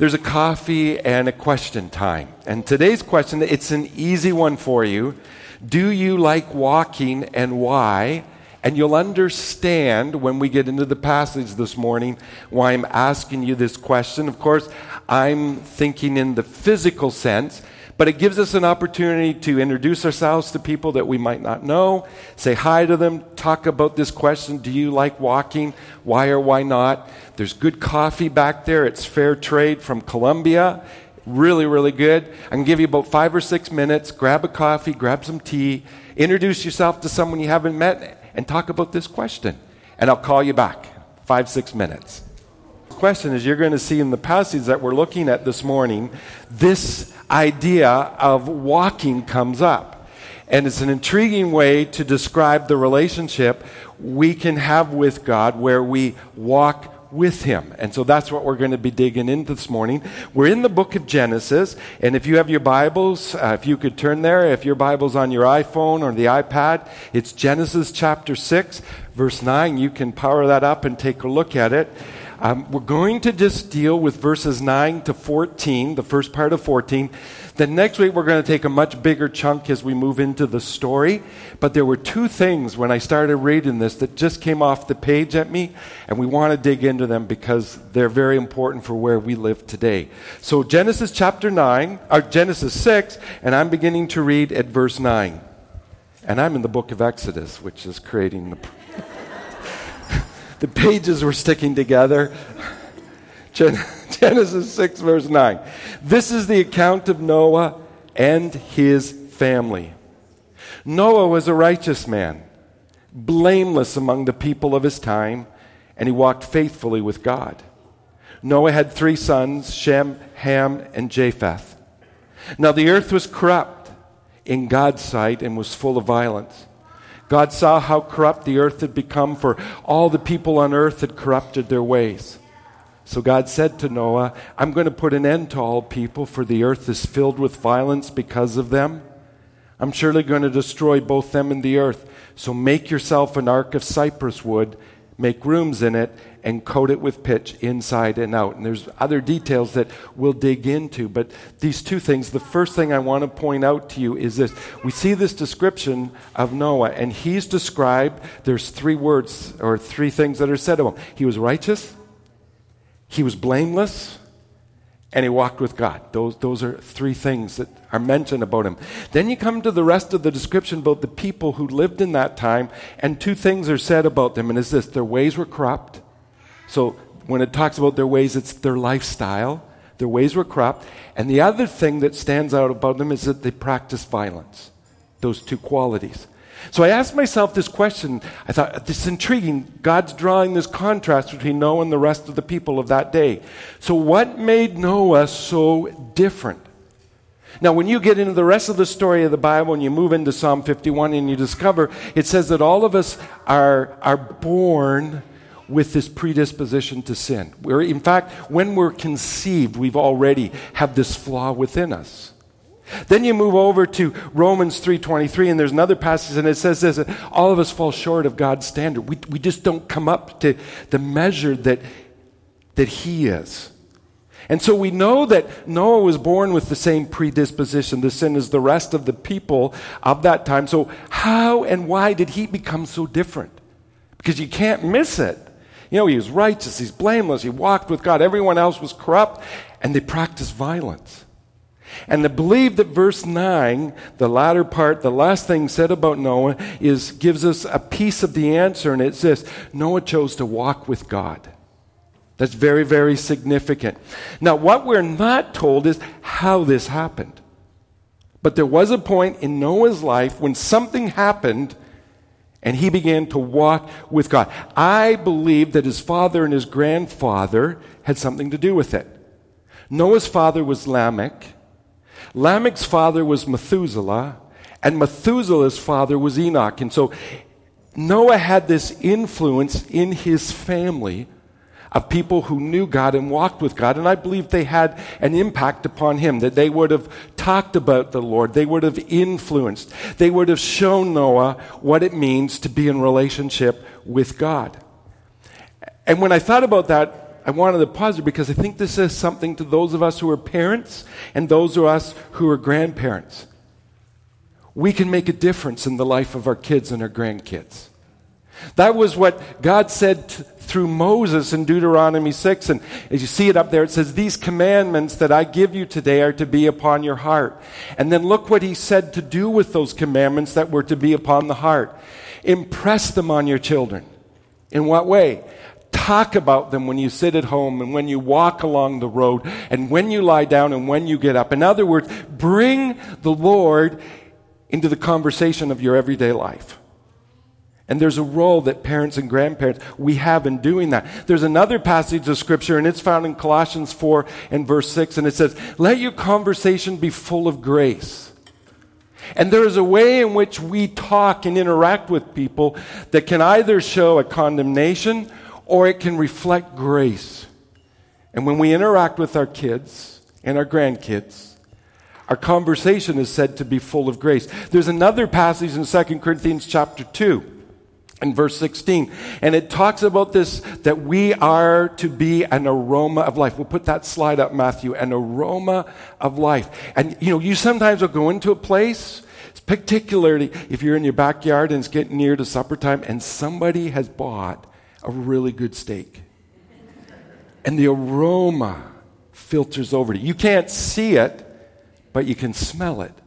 there's a coffee and a question time. And today's question, it's an easy one for you. Do you like walking and why? And you'll understand when we get into the passage this morning why I'm asking you this question. Of course, I'm thinking in the physical sense, but it gives us an opportunity to introduce ourselves to people that we might not know, say hi to them, talk about this question, do you like walking? Why or why not? There's good coffee back there. It's fair trade from Colombia. Really, really good. I can give you about 5 or 6 minutes. Grab a coffee, grab some tea, introduce yourself to someone you haven't met, and talk about this question. And I'll call you back. 5, 6 minutes. The question is, you're going to see in the passage that we're looking at this morning, this idea of walking comes up. And it's an intriguing way to describe the relationship we can have with God where we walk with Him. And so that's what we're going to be digging into this morning. We're in the book of Genesis, and if you have your Bibles, if you could turn there, if your Bible's on your iPhone or the iPad, it's Genesis chapter 6, verse 9. You can power that up and take a look at it. We're going to just deal with verses 9 to 14, the first part of 14. Then next week we're going to take a much bigger chunk as we move into the story. But there were 2 things when I started reading this that just came off the page at me, and we want to dig into them because they're very important for where we live today. So Genesis chapter 9, or Genesis 6, and I'm beginning to read at verse 9. And I'm in the book of Exodus, which is creating the pages were sticking together. Genesis 6, verse 9. This is the account of Noah and his family. Noah was a righteous man, blameless among the people of his time, and he walked faithfully with God. Noah had 3 sons, Shem, Ham, and Japheth. Now the earth was corrupt in God's sight and was full of violence. God saw how corrupt the earth had become, for all the people on earth had corrupted their ways. So God said to Noah, I'm going to put an end to all people, for the earth is filled with violence because of them. I'm surely going to destroy both them and the earth. So make yourself an ark of cypress wood, make rooms in it, and coat it with pitch inside and out. And there's other details that we'll dig into. But these 2 things, the first thing I want to point out to you is this. We see this description of Noah, and he's described, there's 3 words or 3 things that are said of him. He was righteous, he was blameless, and he walked with God. Those are 3 things that are mentioned about him. Then you come to the rest of the description about the people who lived in that time, and 2 things are said about them, and it's this: their ways were corrupt. So when it talks about their ways, it's their lifestyle. Their ways were corrupt. And the other thing that stands out about them is that they practiced violence. Those 2 qualities. So I asked myself this question. I thought, this is intriguing. God's drawing this contrast between Noah and the rest of the people of that day. So what made Noah so different? Now, when you get into the rest of the story of the Bible and you move into Psalm 51 and you discover, it says that all of us are born with this predisposition to sin. In fact, when we're conceived, we've already have this flaw within us. Then you move over to Romans 3:23, and there's another passage, and it says this: that all of us fall short of God's standard. We just don't come up to the measure that He is. And so we know that Noah was born with the same predisposition to sin as the rest of the people of that time. So how and why did he become so different? Because you can't miss it. You know, he was righteous, he's blameless, he walked with God. Everyone else was corrupt, and they practiced violence. And I believe that verse 9, the latter part, the last thing said about Noah, gives us a piece of the answer, and it's this: Noah chose to walk with God. That's very, very significant. Now, what we're not told is how this happened. But there was a point in Noah's life when something happened and he began to walk with God. I believe that his father and his grandfather had something to do with it. Noah's father was Lamech. Lamech's father was Methuselah. And Methuselah's father was Enoch. And so Noah had this influence in his family of people who knew God and walked with God. And I believe they had an impact upon him, that they would have talked about the Lord. They would have influenced. They would have shown Noah what it means to be in relationship with God. And when I thought about that, I wanted to pause here because I think this says something to those of us who are parents and those of us who are grandparents. We can make a difference in the life of our kids and our grandkids. That was what God said through Moses in Deuteronomy 6. And as you see it up there, it says, these commandments that I give you today are to be upon your heart. And then look what he said to do with those commandments that were to be upon the heart. Impress them on your children. In what way? Talk about them when you sit at home and when you walk along the road and when you lie down and when you get up. In other words, bring the Lord into the conversation of your everyday life. And there's a role that parents and grandparents, we have in doing that. There's another passage of Scripture, and it's found in Colossians 4 and verse 6, and it says, let your conversation be full of grace. And there is a way in which we talk and interact with people that can either show a condemnation or it can reflect grace. And when we interact with our kids and our grandkids, our conversation is said to be full of grace. There's another passage in 2 Corinthians chapter 2 and verse 16, and it talks about this, that we are to be an aroma of life. We'll put that slide up, Matthew, an aroma of life. And you sometimes will go into a place, particularly if you're in your backyard and it's getting near to supper time, and somebody has bought a really good steak. And the aroma filters over to you. You can't see it, but you can smell it.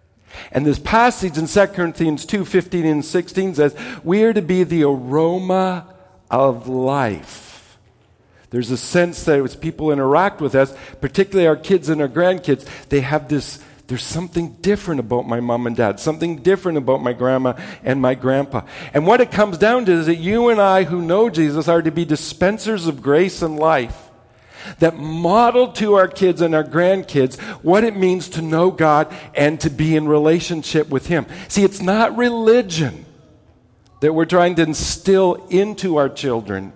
And this passage in 2 Corinthians 2, 15 and 16 says, we are to be the aroma of life. There's a sense that as people interact with us, particularly our kids and our grandkids, they have this, there's something different about my mom and dad, something different about my grandma and my grandpa. And what it comes down to is that you and I who know Jesus are to be dispensers of grace and life that model to our kids and our grandkids what it means to know God and to be in relationship with Him. See, it's not religion that we're trying to instill into our children.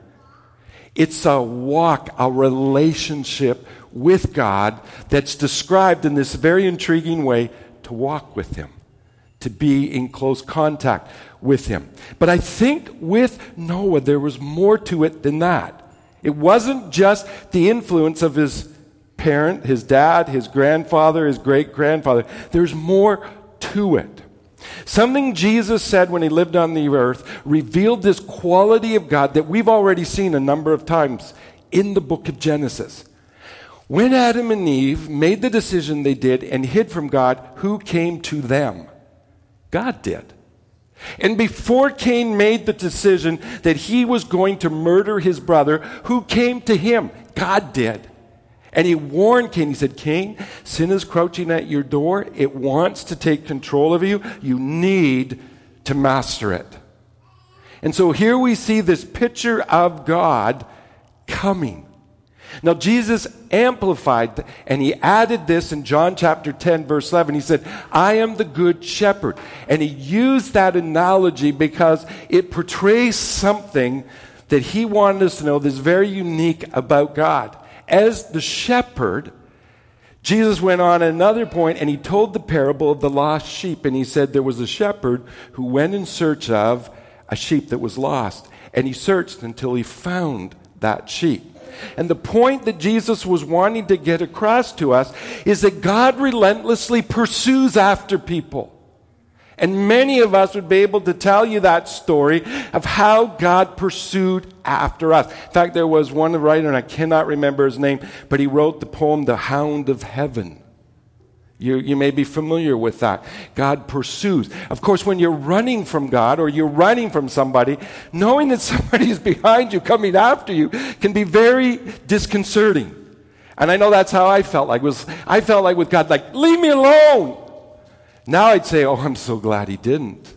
It's a walk, a relationship with God that's described in this very intriguing way, to walk with Him, to be in close contact with Him. But I think with Noah, there was more to it than that. It wasn't just the influence of his parent, his dad, his grandfather, his great-grandfather. There's more to it. Something Jesus said when He lived on the earth revealed this quality of God that we've already seen a number of times in the book of Genesis. When Adam and Eve made the decision they did and hid from God, who came to them? God did. And before Cain made the decision that he was going to murder his brother, who came to him? God did. And He warned Cain. He said, Cain, sin is crouching at your door. It wants to take control of you. You need to master it. And so here we see this picture of God coming. Now, Jesus amplified, and He added this in John chapter 10, verse 11. He said, I am the good shepherd. And He used that analogy because it portrays something that He wanted us to know that's very unique about God. As the shepherd, Jesus went on at another point, and He told the parable of the lost sheep. And He said there was a shepherd who went in search of a sheep that was lost. And he searched until he found that sheep. And the point that Jesus was wanting to get across to us is that God relentlessly pursues after people. And many of us would be able to tell you that story of how God pursued after us. In fact, there was one writer, and I cannot remember his name, but he wrote the poem, The Hound of Heaven. You may be familiar with that. God pursues. Of course, when you're running from God or you're running from somebody, knowing that somebody is behind you, coming after you, can be very disconcerting. And I know that's how I felt like. I felt like with God, like, leave me alone. Now I'd say, oh, I'm so glad He didn't.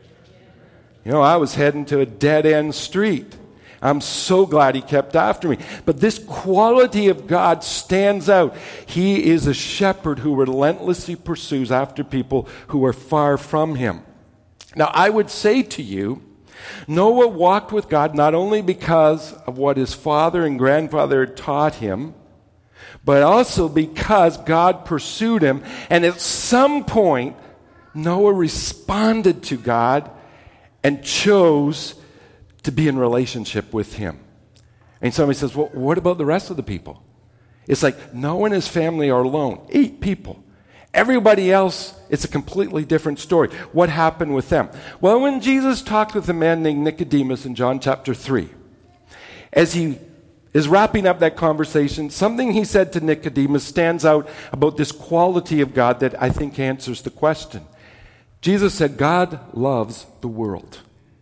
I was heading to a dead-end street. I'm so glad He kept after me. But this quality of God stands out. He is a shepherd who relentlessly pursues after people who are far from Him. Now, I would say to you, Noah walked with God not only because of what his father and grandfather had taught him, but also because God pursued him. And at some point, Noah responded to God and chose to be in relationship with Him. And somebody says, well, what about the rest of the people? It's like Noah and his family are alone, 8 people. Everybody else, it's a completely different story. What happened with them? Well, when Jesus talked with a man named Nicodemus in John chapter 3, as he is wrapping up that conversation, something he said to Nicodemus stands out about this quality of God that I think answers the question. Jesus said, God loves the world.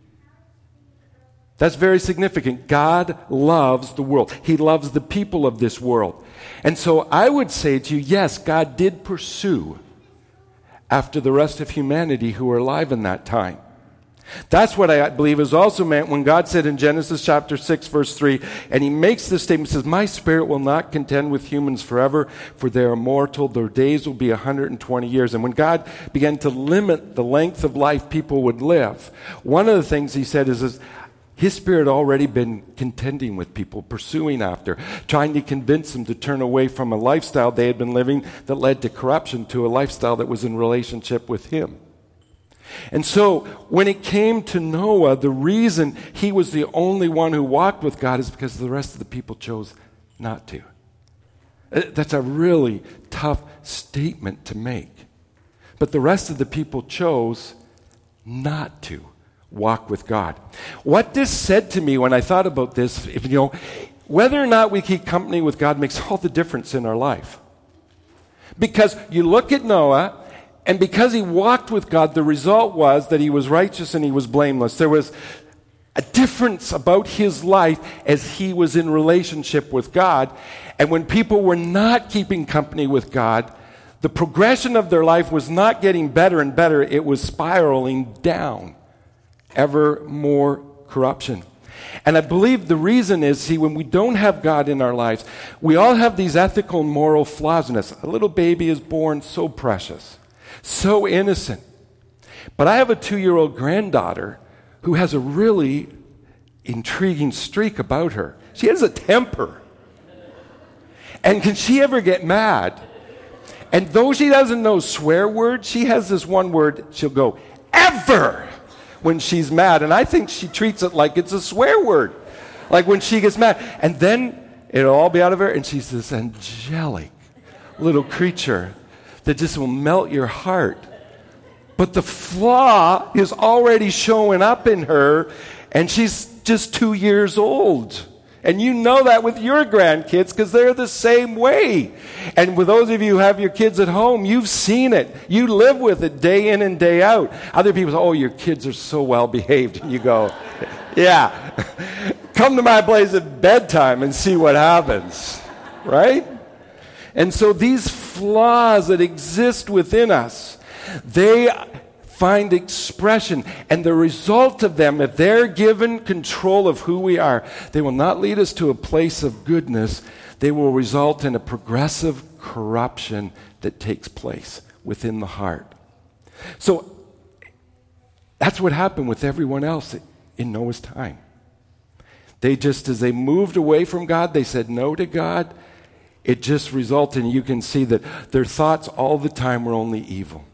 That's very significant. God loves the world. He loves the people of this world. And so I would say to you, yes, God did pursue after the rest of humanity who were alive in that time. That's what I believe is also meant when God said in Genesis chapter 6, verse 3, and he makes this statement, says, my spirit will not contend with humans forever, for they are mortal. Their days will be 120 years. And when God began to limit the length of life people would live, one of the things he said is his spirit had already been contending with people, pursuing after, trying to convince them to turn away from a lifestyle they had been living that led to corruption to a lifestyle that was in relationship with him. And so when it came to Noah, the reason he was the only one who walked with God is because the rest of the people chose not to. That's a really tough statement to make. But the rest of the people chose not to walk with God. What this said to me when I thought about this, whether or not we keep company with God makes all the difference in our life. Because you look at Noah, and because he walked with God, the result was that he was righteous and he was blameless. There was a difference about his life as he was in relationship with God. And when people were not keeping company with God, the progression of their life was not getting better and better. It was spiraling down. Ever more corruption. And I believe the reason is, when we don't have God in our lives, we all have these ethical and moral flaws in us. A little baby is born so precious, so innocent. But I have a 2-year-old granddaughter who has a really intriguing streak about her. She has a temper. And can she ever get mad? And though she doesn't know swear words, she has this one word, she'll go, ever, when she's mad. And I think she treats it like it's a swear word. Like when she gets mad. And then it'll all be out of her, and she's this angelic little creature that just will melt your heart. But the flaw is already showing up in her, and she's just 2 years old. And you know that with your grandkids because they're the same way. And with those of you who have your kids at home, you've seen it. You live with it day in and day out. Other people say, oh, your kids are so well behaved. And you go, yeah, come to my place at bedtime and see what happens. Right? And so these flaws that exist within us, they find expression, and the result of them, if they're given control of who we are, they will not lead us to a place of goodness. They will result in a progressive corruption that takes place within the heart. So that's what happened with everyone else in Noah's time. They just, as they moved away from God, they said no to God. It just resulted, and you can see that their thoughts all the time were only evil.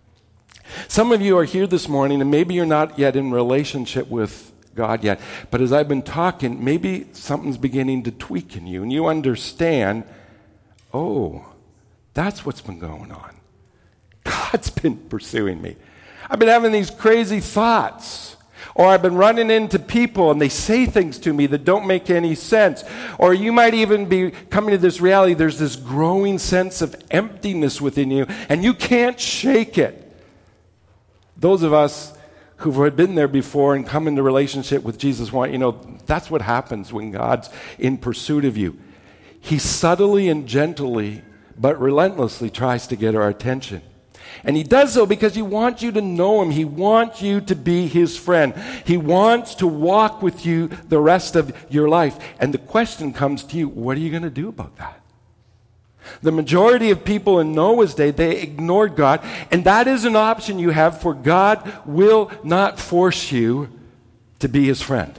Some of you are here this morning, and maybe you're not yet in relationship with God yet. But as I've been talking, maybe something's beginning to tweak in you, and you understand, oh, that's what's been going on. God's been pursuing me. I've been having these crazy thoughts. Or I've been running into people, and they say things to me that don't make any sense. Or you might even be coming to this reality, there's this growing sense of emptiness within you, and you can't shake it. Those of us who've been there before and come into relationship with Jesus want you know that's what happens when God's in pursuit of you. He subtly and gently but relentlessly tries to get our attention. And he does so because he wants you to know him. He wants you to be his friend. He wants to walk with you the rest of your life. And the question comes to you, what are you going to do about that? The majority of people in Noah's day, they ignored God, and that is an option you have, for God will not force you to be his friend.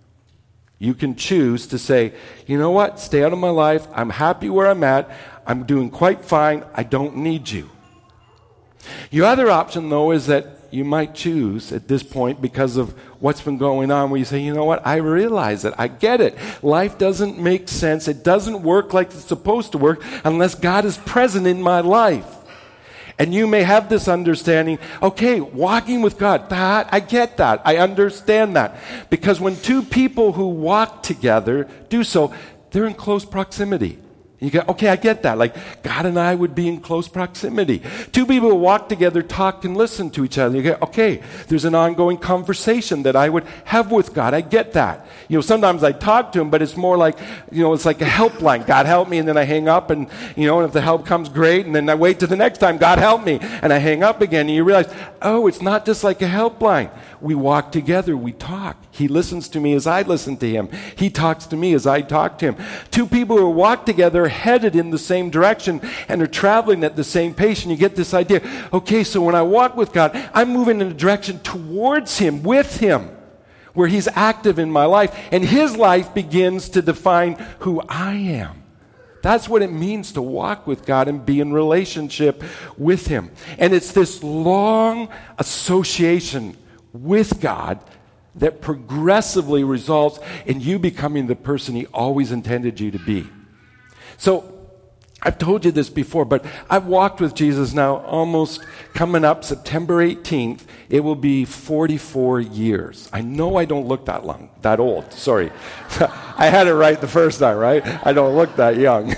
You can choose to say, you know what, stay out of my life, I'm happy where I'm at, I'm doing quite fine, I don't need you. Your other option, though, is that you might choose at this point, because of what's been going on, where you say, you know what, I realize it, I get it. Life doesn't make sense. It doesn't work like it's supposed to work unless God is present in my life. And you may have this understanding, okay, walking with God, I get that. I understand that. Because when two people who walk together do so, they're in close proximity. You go, okay, I get that. Like, God and I would be in close proximity. Two people who walk together, talk and listen to each other. You go, okay, there's an ongoing conversation that I would have with God. I get that. You know, sometimes I talk to him, but it's more like, you know, it's like a helpline. God help me, and then I hang up, and, you know, and if the help comes, great, and then I wait till the next time, God help me, and I hang up again, and you realize, oh, it's not just like a helpline. We walk together, we talk. He listens to me as I listen to him. He talks to me as I talk to him. Two people who walk together headed in the same direction and are traveling at the same pace, and you get this idea, okay, so when I walk with God, I'm moving in a direction towards him, with him, where he's active in my life, and his life begins to define who I am. That's what it means to walk with God and be in relationship with him. And it's this long association with God that progressively results in you becoming the person he always intended you to be. So, I've told you this before, but I've walked with Jesus now almost coming up September 18th. It will be 44 years. I know I don't look that old. Sorry. I had it right the first time, right? I don't look that young.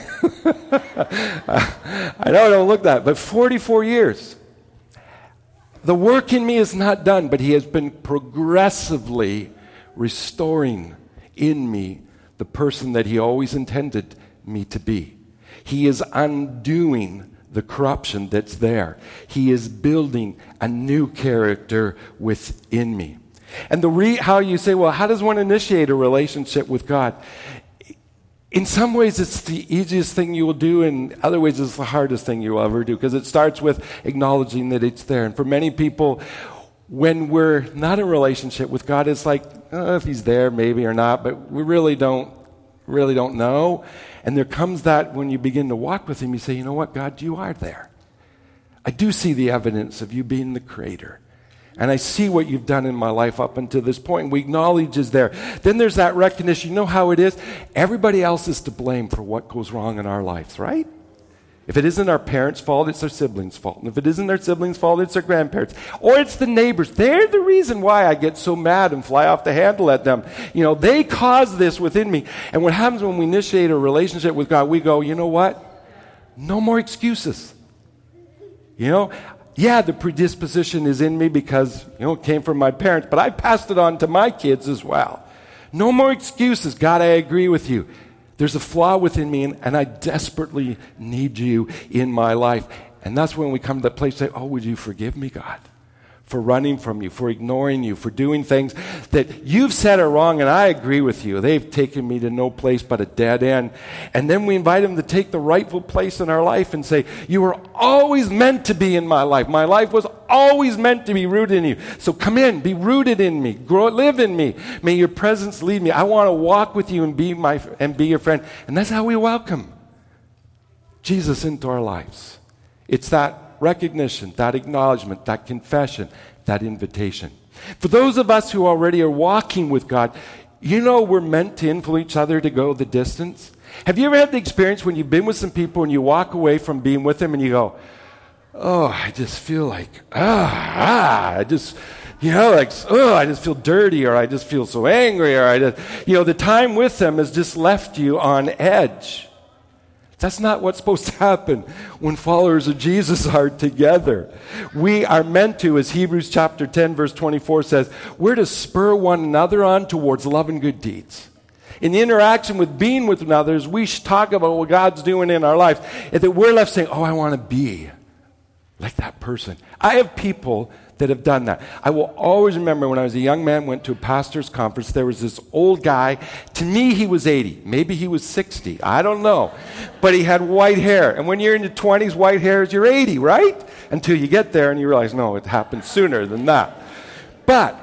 I know I don't look that, but 44 years. The work in me is not done, but he has been progressively restoring in me the person that he always intended me to be. He is undoing the corruption that's there. He is building a new character within me. And how you say, well, how does one initiate a relationship with God? In some ways, it's the easiest thing you will do. In other ways, it's the hardest thing you will ever do, because it starts with acknowledging that it's there. And for many people, when we're not in a relationship with God, it's like, if he's there, maybe or not, but we really don't know. And there comes that when you begin to walk with him, you say, you know what, God, you are there. I do see the evidence of you being the creator. And I see what you've done in my life up until this point. We acknowledge is there. Then there's that recognition. You know how it is? Everybody else is to blame for what goes wrong in our lives, right? If it isn't our parents' fault, it's their siblings' fault. And if it isn't their siblings' fault, it's their grandparents'. Or it's the neighbors. They're the reason why I get so mad and fly off the handle at them. You know, they cause this within me. And what happens when we initiate a relationship with God, we go, you know what? No more excuses. You know, yeah, the predisposition is in me because, you know, it came from my parents, but I passed it on to my kids as well. No more excuses. God, I agree with you. There's a flaw within me, and I desperately need you in my life. And that's when we come to that place and say, oh, would you forgive me, God, for running from you, for ignoring you, for doing things that you've said are wrong, and I agree with you. They've taken me to no place but a dead end. And then we invite him to take the rightful place in our life and say, you were always meant to be in my life. My life was always meant to be rooted in you. So come in, be rooted in me, live in me. May your presence lead me. I want to walk with you and be your friend. And that's how we welcome Jesus into our lives. It's that recognition, that acknowledgement, that confession, that invitation. For those of us who already are walking with God, you know we're meant to influence each other to go the distance. Have you ever had the experience when you've been with some people and you walk away from being with them and you go, oh, I just feel like, I just feel dirty, or I just feel so angry, or the time with them has just left you on edge. That's not what's supposed to happen when followers of Jesus are together. We are meant to, as Hebrews chapter 10, verse 24 says, we're to spur one another on towards love and good deeds. In the interaction with being with others, we should talk about what God's doing in our lives, and that we're left saying, oh, I want to be like that person. I have people that have done that. I will always remember when I was a young man, went to a pastor's conference, there was this old guy. To me, he was 80. Maybe he was 60. I don't know. But he had white hair. And when you're in your 20s, white hair is you're 80, right? Until you get there and you realize, no, it happened sooner than that. But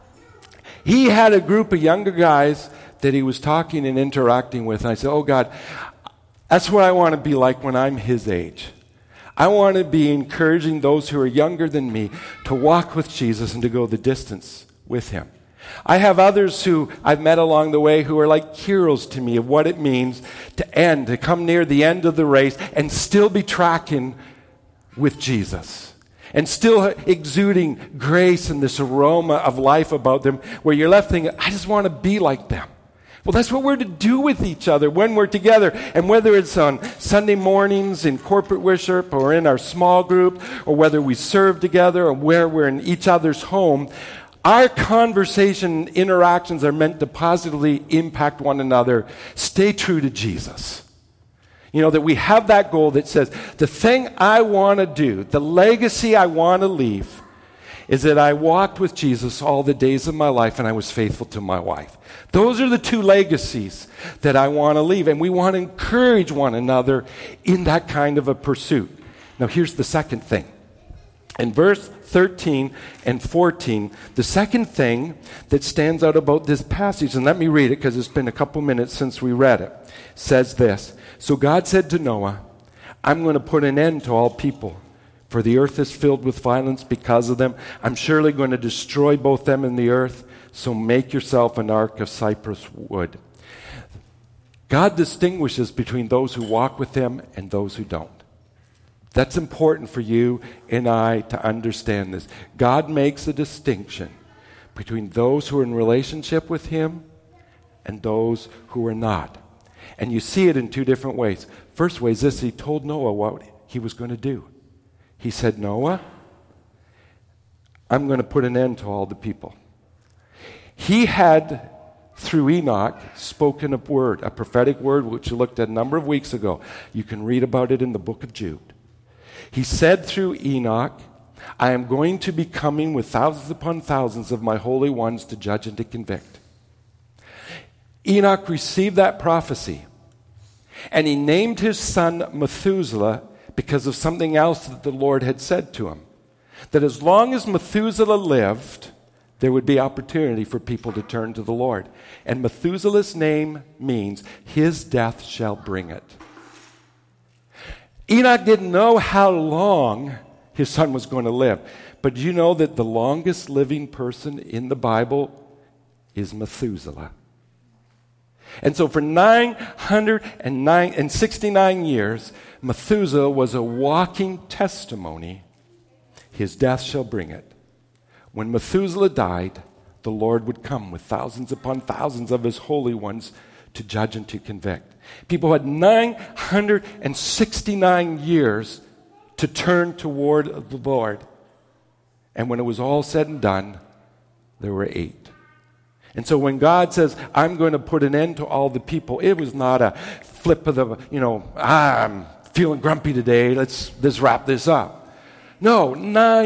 he had a group of younger guys that he was talking and interacting with. And I said, oh, God, that's what I want to be like when I'm his age. I want to be encouraging those who are younger than me to walk with Jesus and to go the distance with him. I have others who I've met along the way who are like heroes to me of what it means to come near the end of the race and still be tracking with Jesus and still exuding grace and this aroma of life about them where you're left thinking, I just want to be like them. Well, that's what we're to do with each other when we're together. And whether it's on Sunday mornings in corporate worship or in our small group or whether we serve together or where we're in each other's home, our conversation interactions are meant to positively impact one another. Stay true to Jesus. You know, that we have that goal that says, the thing I want to do, the legacy I want to leave, is that I walked with Jesus all the days of my life and I was faithful to my wife. Those are the two legacies that I want to leave. And we want to encourage one another in that kind of a pursuit. Now, here's the second thing. In verse 13 and 14, the second thing that stands out about this passage, and let me read it because it's been a couple minutes since we read it, says this. So God said to Noah, I'm going to put an end to all people, for the earth is filled with violence because of them. I'm surely going to destroy both them and the earth, so make yourself an ark of cypress wood. God distinguishes between those who walk with him and those who don't. That's important for you and I to understand this. God makes a distinction between those who are in relationship with him and those who are not. And you see it in two different ways. First way is this: he told Noah what he was going to do. He said, Noah, I'm going to put an end to all the people. He had, through Enoch, spoken a word, a prophetic word, which we looked at a number of weeks ago. You can read about it in the book of Jude. He said through Enoch, I am going to be coming with thousands upon thousands of my holy ones to judge and to convict. Enoch received that prophecy, and he named his son Methuselah because of something else that the Lord had said to him. That as long as Methuselah lived, there would be opportunity for people to turn to the Lord. And Methuselah's name means his death shall bring it. Enoch didn't know how long his son was going to live. But do you know that the longest living person in the Bible is Methuselah? And so for 969 years, Methuselah was a walking testimony. His death shall bring it. When Methuselah died, the Lord would come with thousands upon thousands of his holy ones to judge and to convict. People had 969 years to turn toward the Lord. And when it was all said and done, there were 8. And so when God says, I'm going to put an end to all the people, it was not a flip of the, I'm feeling grumpy today, let's wrap this up. No,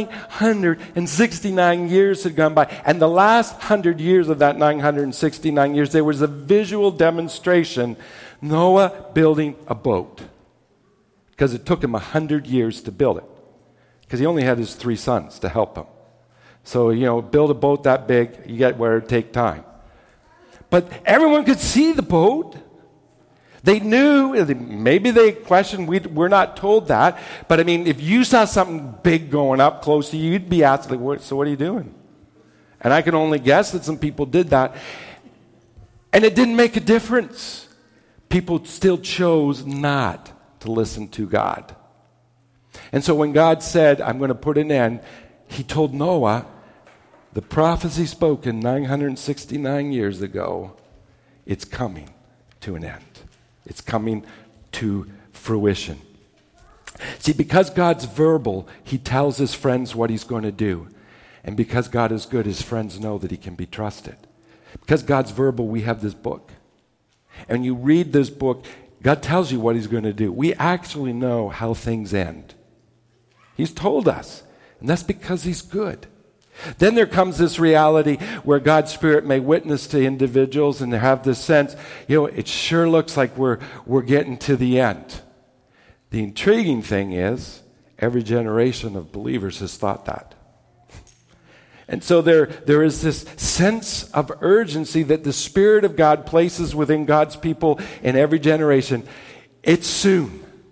969 years had gone by. And the last 100 years of that 969 years, there was a visual demonstration, Noah building a boat. Because it took him 100 years to build it. Because he only had his 3 sons to help him. So, build a boat that big, you get where it take time. But everyone could see the boat. They knew, maybe they questioned, we're not told that. But I mean, if you saw something big going up close to you, you'd be asked, so what are you doing? And I can only guess that some people did that. And it didn't make a difference. People still chose not to listen to God. And so when God said, I'm going to put an end, he told Noah, the prophecy spoken 969 years ago, it's coming to an end. It's coming to fruition. See, because God's verbal, he tells his friends what he's going to do. And because God is good, his friends know that he can be trusted. Because God's verbal, we have this book. And you read this book, God tells you what he's going to do. We actually know how things end. He's told us. And that's because he's good. Then there comes this reality where God's Spirit may witness to individuals and have this sense, it sure looks like we're getting to the end. The intriguing thing is, every generation of believers has thought that. And so there is this sense of urgency that the Spirit of God places within God's people in every generation. It's soon.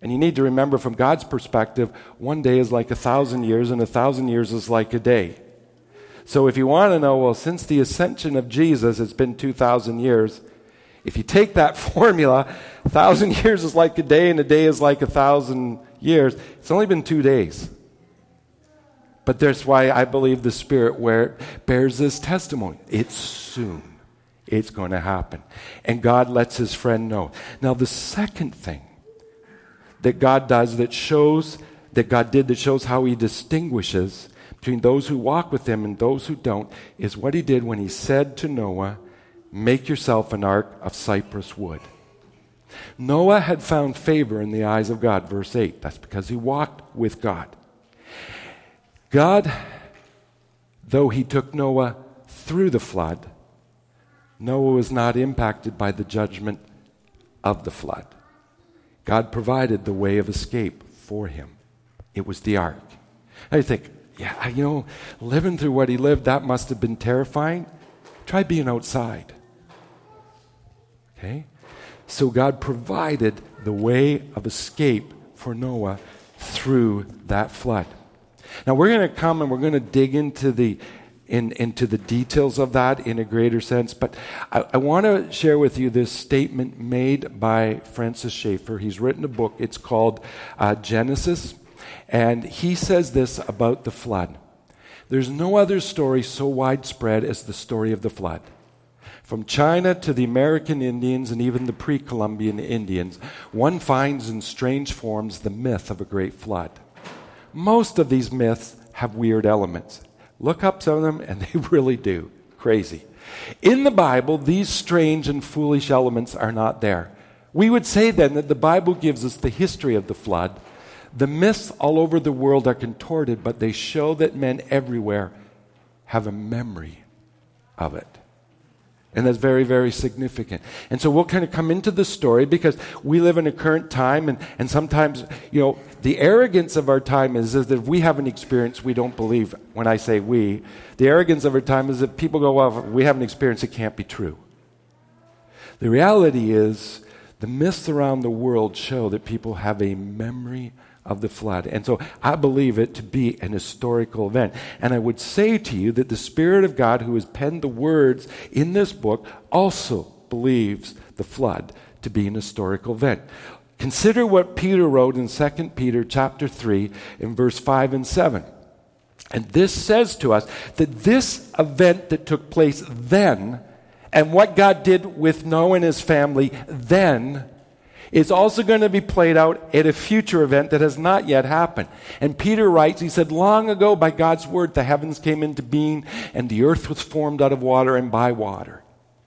And you need to remember, from God's perspective, one day is like 1,000 years, and 1,000 years is like a day. So if you want to know, well, since the ascension of Jesus, it's been 2,000 years. If you take that formula, 1,000 years is like a day, and a day is like 1,000 years. It's only been 2 days. But that's why I believe the Spirit bears this testimony. It's soon. It's going to happen. And God lets his friend know. Now, the second thing that God does that shows how he distinguishes between those who walk with him and those who don't is what he did when he said to Noah, "Make yourself an ark of cypress wood." Noah had found favor in the eyes of God, verse 8. That's because he walked with God. God, though he took Noah through the flood, Noah was not impacted by the judgment of the flood. God provided the way of escape for him. It was the ark. I think, living through what he lived, that must have been terrifying. Try being outside. Okay? So God provided the way of escape for Noah through that flood. Now we're going to come and we're going to dig into the details of that in a greater sense, but I want to share with you this statement made by Francis Schaeffer. He's written a book. It's called Genesis, and he says this about the flood. There's no other story so widespread as the story of the flood. From China to the American Indians and even the pre-Columbian Indians, one finds in strange forms the myth of a great flood. Most of these myths have weird elements. Look up some of them, and they really do. Crazy. In the Bible, these strange and foolish elements are not there. We would say then that the Bible gives us the history of the flood. The myths all over the world are contorted, but they show that men everywhere have a memory of it. And that's very, very significant. And so we'll kind of come into the story because we live in a current time, and sometimes, the arrogance of our time is that if we have an experience, we don't believe. When I say we, the arrogance of our time is that people go, well, if we have an experience, it can't be true. The reality is the myths around the world show that people have a memory of the flood. And so I believe it to be an historical event. And I would say to you that the Spirit of God who has penned the words in this book also believes the flood to be an historical event. Consider what Peter wrote in 2 Peter chapter 3 in verse 5 and 7. And this says to us that this event that took place then and what God did with Noah and his family then is also going to be played out at a future event that has not yet happened. And Peter writes, he said, long ago by God's word the heavens came into being, and the earth was formed out of water and by water.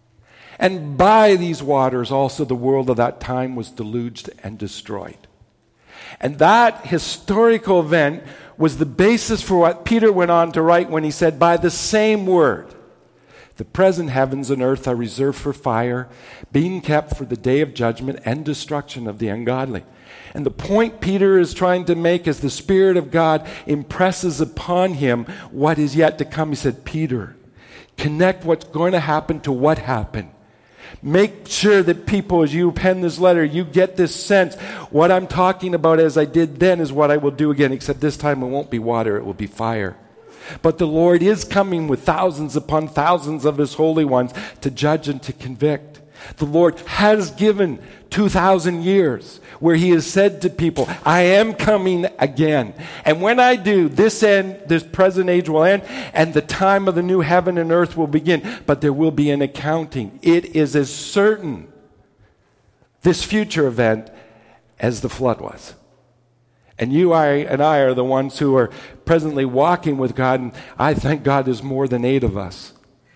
And by these waters also the world of that time was deluged and destroyed. And that historical event was the basis for what Peter went on to write when he said, by the same word, the present heavens and earth are reserved for fire, being kept for the day of judgment and destruction of the ungodly. And the point Peter is trying to make is the Spirit of God impresses upon him what is yet to come. He said, Peter, connect what's going to happen to what happened. Make sure that people, as you pen this letter, you get this sense. What I'm talking about as I did then is what I will do again, except this time it won't be water, it will be fire. But the Lord is coming with thousands upon thousands of his holy ones to judge and to convict. The Lord has given 2,000 years where he has said to people, I am coming again. And when I do, this present age will end, and the time of the new heaven and earth will begin. But there will be an accounting. It is as certain, this future event, as the flood was. And and I are the ones who are presently walking with God, and I thank God there's more than 8 of us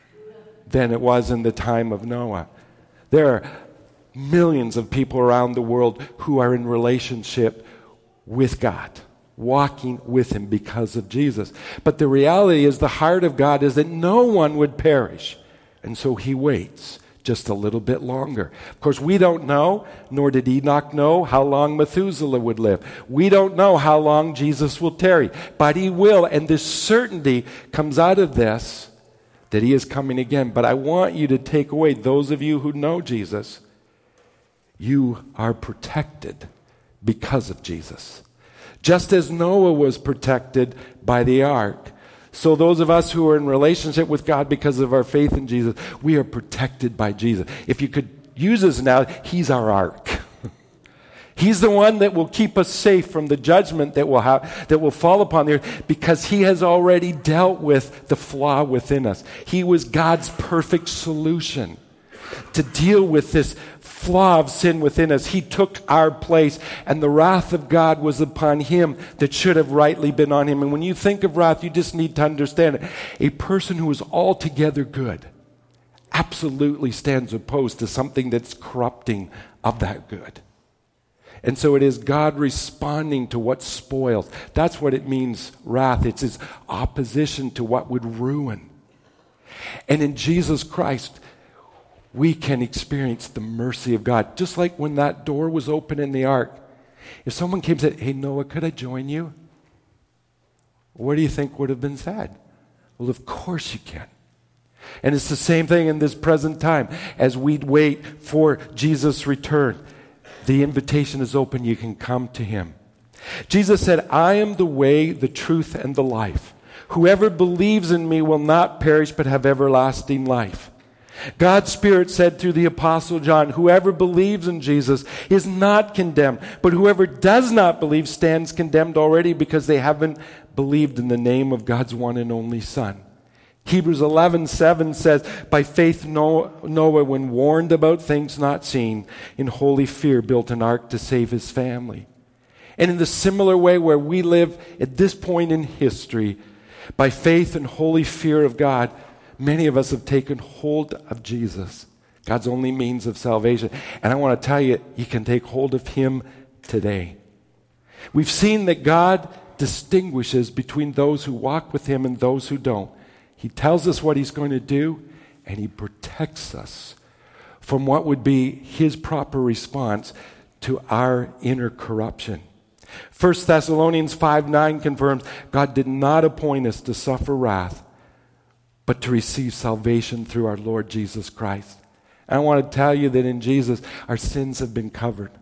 than it was in the time of Noah. There are millions of people around the world who are in relationship with God, walking with him because of Jesus. But the reality is the heart of God is that no one would perish, and so he waits just a little bit longer. Of course, we don't know, nor did Enoch know, how long Methuselah would live. We don't know how long Jesus will tarry, but he will, and this certainty comes out of this, that he is coming again. But I want you to take away, those of you who know Jesus, you are protected because of Jesus. Just as Noah was protected by the ark, so those of us who are in relationship with God because of our faith in Jesus, we are protected by Jesus. If you could use this now, he's our ark. He's the one that will keep us safe from the judgment that will fall upon the earth, because he has already dealt with the flaw within us. He was God's perfect solution to deal with this flaw of sin within us. He took our place, and the wrath of God was upon him that should have rightly been on him. And when you think of wrath, you just need to understand it. A person who is altogether good absolutely stands opposed to something that's corrupting of that good. And so it is God responding to what spoils. That's what it means, wrath. It's his opposition to what would ruin. And in Jesus Christ, we can experience the mercy of God. Just like when that door was open in the ark. If someone came and said, "Hey, Noah, could I join you?" What do you think would have been said? Well, of course you can. And it's the same thing in this present time. As we wait for Jesus' return, the invitation is open. You can come to him. Jesus said, "I am the way, the truth, and the life. Whoever believes in me will not perish but have everlasting life." God's Spirit said through the Apostle John, "Whoever believes in Jesus is not condemned, but whoever does not believe stands condemned already, because they haven't believed in the name of God's one and only Son." Hebrews 11:7 says, "By faith Noah, when warned about things not seen, in holy fear built an ark to save his family." And in the similar way where we live at this point in history, by faith and holy fear of God, many of us have taken hold of Jesus, God's only means of salvation. And I want to tell you, you can take hold of him today. We've seen that God distinguishes between those who walk with him and those who don't. He tells us what he's going to do, and he protects us from what would be his proper response to our inner corruption. 1 Thessalonians 5:9 confirms God did not appoint us to suffer wrath, but to receive salvation through our Lord Jesus Christ. And I want to tell you that in Jesus, our sins have been covered.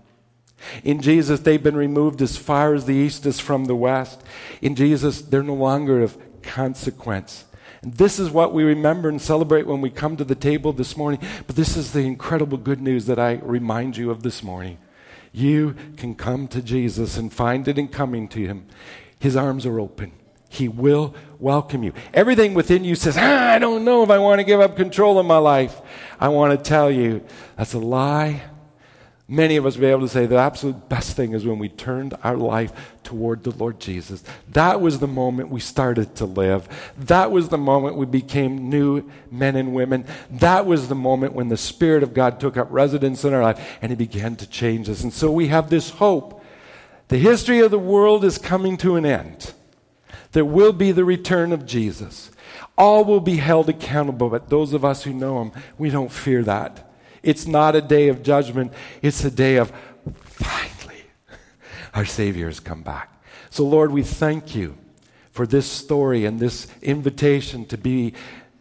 In Jesus, they've been removed as far as the east is from the west. In Jesus, they're no longer of consequence. And this is what we remember and celebrate when we come to the table this morning. But this is the incredible good news that I remind you of this morning. You can come to Jesus and find it in coming to him. His arms are open. He will welcome you. Everything within you says, I don't know if I want to give up control of my life. I want to tell you, that's a lie. Many of us will be able to say the absolute best thing is when we turned our life toward the Lord Jesus. That was the moment we started to live. That was the moment we became new men and women. That was the moment when the Spirit of God took up residence in our life and he began to change us. And so we have this hope. The history of the world is coming to an end. There will be the return of Jesus. All will be held accountable, but those of us who know him, we don't fear that. It's not a day of judgment. It's a day of, finally, our Savior has come back. So, Lord, we thank you for this story and this invitation to be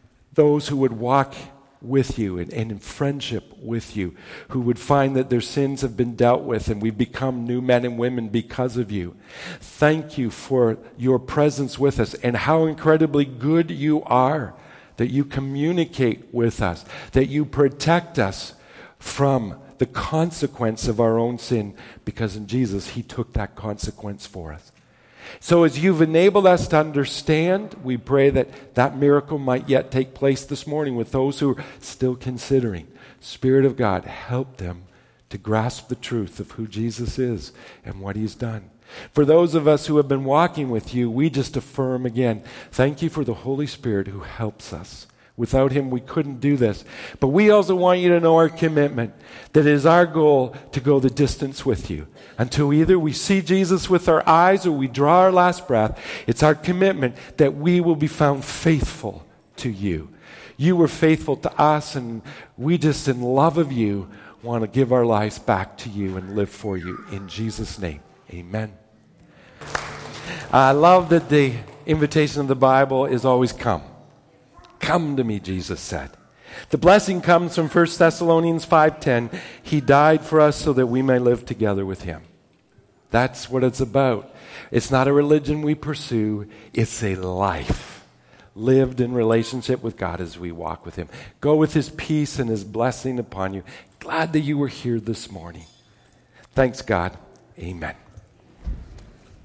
those who would walk with you and in friendship with you, who would find that their sins have been dealt with and we've become new men and women because of you. Thank you for your presence with us and how incredibly good you are, that you communicate with us, that you protect us from the consequence of our own sin, because in Jesus, he took that consequence for us. So as you've enabled us to understand, we pray that that miracle might yet take place this morning with those who are still considering. Spirit of God, help them to grasp the truth of who Jesus is and what he's done. For those of us who have been walking with you, we just affirm again, thank you for the Holy Spirit who helps us. Without him, we couldn't do this. But we also want you to know our commitment, that it is our goal to go the distance with you. Until either we see Jesus with our eyes or we draw our last breath, it's our commitment that we will be found faithful to you. You were faithful to us, and we just, in love of you, want to give our lives back to you and live for you. In Jesus' name, amen. I love that the invitation of the Bible is always come. Come to me, Jesus said. The blessing comes from 1 Thessalonians 5:10. He died for us so that we may live together with him. That's what it's about. It's not a religion we pursue. It's a life lived in relationship with God as we walk with him. Go with his peace and his blessing upon you. Glad that you were here this morning. Thanks, God. Amen.